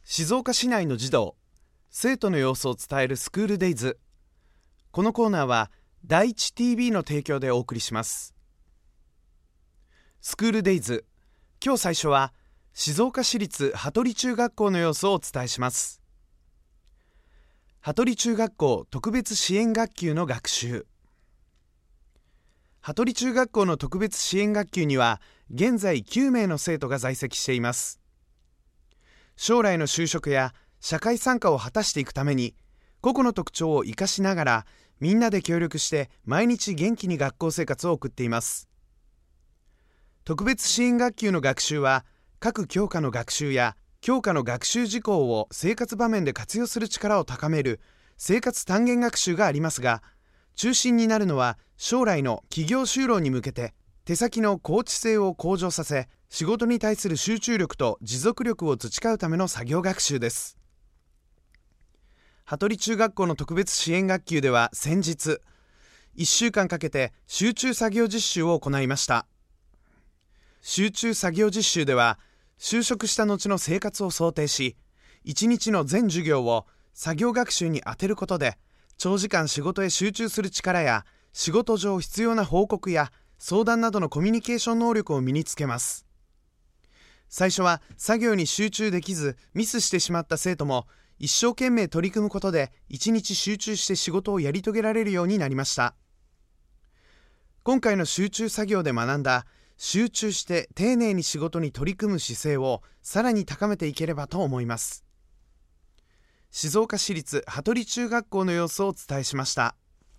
静岡市内の児童生徒の様子を伝えるスクールデイズ。このコーナーは第一 TV の提供でお送りします。スクールデイズ、今日最初は静岡市立羽鳥中学校の様子をお伝えします。羽鳥中学校特別支援学級の学習。羽鳥中学校の特別支援学級には現在9名の生徒が在籍しています。将来の就職や社会参加を果たしていくために個々の特徴を生かしながらみんなで協力して毎日元気に学校生活を送っています。特別支援学級の学習は各教科の学習や教科の学習事項を生活場面で活用する力を高める生活単元学習がありますが、中心になるのは将来の企業就労に向けて手先の高知性を向上させ、仕事に対する集中力と持続力を培うための作業学習です。羽鳥中学校の特別支援学級では先日1週間かけて集中作業実習を行いました。集中作業実習では就職した後の生活を想定し、1日の全授業を作業学習に充てることで長時間仕事へ集中する力や仕事上必要な報告や相談などのコミュニケーション能力を身につけます。最初は作業に集中できずミスしてしまった生徒も一生懸命取り組むことで一日集中して仕事をやり遂げられるようになりました。今回の集中作業で学んだ集中して丁寧に仕事に取り組む姿勢をさらに高めていければと思います。静岡市立羽鳥中学校の様子をお伝えしました。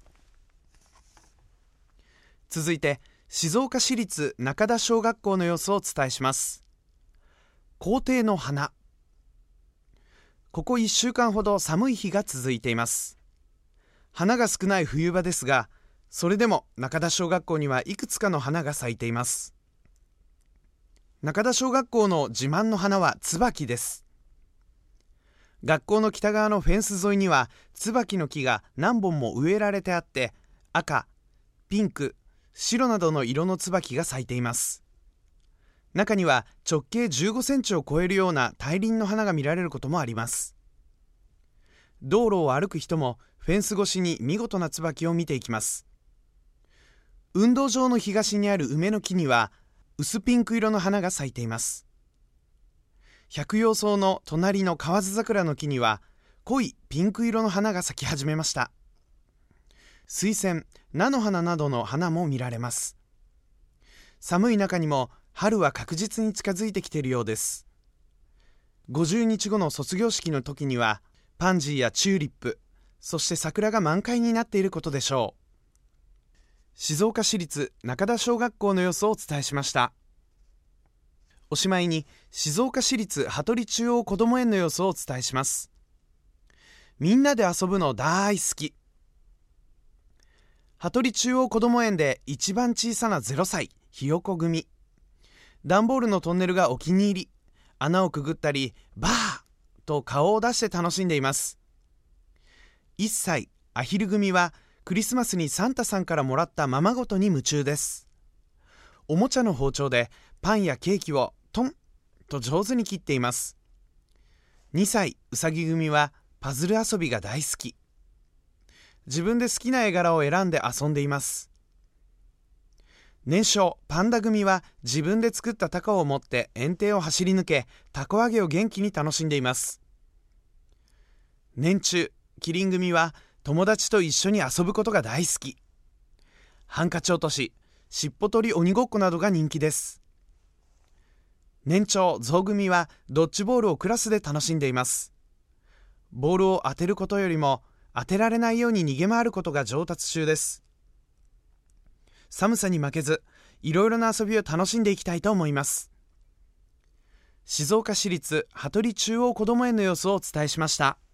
続いて静岡市立中田小学校の様子をお伝えします。校庭の花。ここ1週間ほど寒い日が続いています。花が少ない冬場ですが、それでも中田小学校にはいくつかの花が咲いています。中田小学校の自慢の花は椿です。学校の北側のフェンス沿いには椿の木が何本も植えられてあって、赤、ピンク、白などの色の椿が咲いています。中には直径15センチを超えるような大輪の花が見られることもあります。道路を歩く人もフェンス越しに見事な椿を見ていきます。運動場の東にある梅の木には薄ピンク色の花が咲いています。百葉草の隣の河津桜の木には濃いピンク色の花が咲き始めました。水仙、菜の花などの花も見られます。寒い中にも春は確実に近づいてきているようです。50日後の卒業式の時にはパンジーやチューリップ、そして桜が満開になっていることでしょう。静岡市立中田小学校の様子をお伝えしました。おしまいに静岡市立羽鳥中央こども園の様子をお伝えします。みんなで遊ぶの大好き。羽鳥中央こども園で一番小さな0歳ひよこ組。段ボールのトンネルがお気に入り。穴をくぐったりバーと顔を出して楽しんでいます。1歳アヒル組はクリスマスにサンタさんからもらったままごとに夢中です。おもちゃの包丁でパンやケーキをトンと上手に切っています。2歳うさぎ組はパズル遊びが大好き。自分で好きな絵柄を選んで遊んでいます。年少パンダ組は自分で作ったタコを持って園庭を走り抜け、タコ揚げを元気に楽しんでいます。年中キリン組は友達と一緒に遊ぶことが大好き。ハンカチ落とし、しっぽ取り鬼ごっこなどが人気です。年長ゾウ組はドッジボールをクラスで楽しんでいます。ボールを当てることよりも当てられないように逃げ回ることが上達中です。寒さに負けずいろいろな遊びを楽しんでいきたいと思います。静岡市立羽鳥中央こども園の様子をお伝えしました。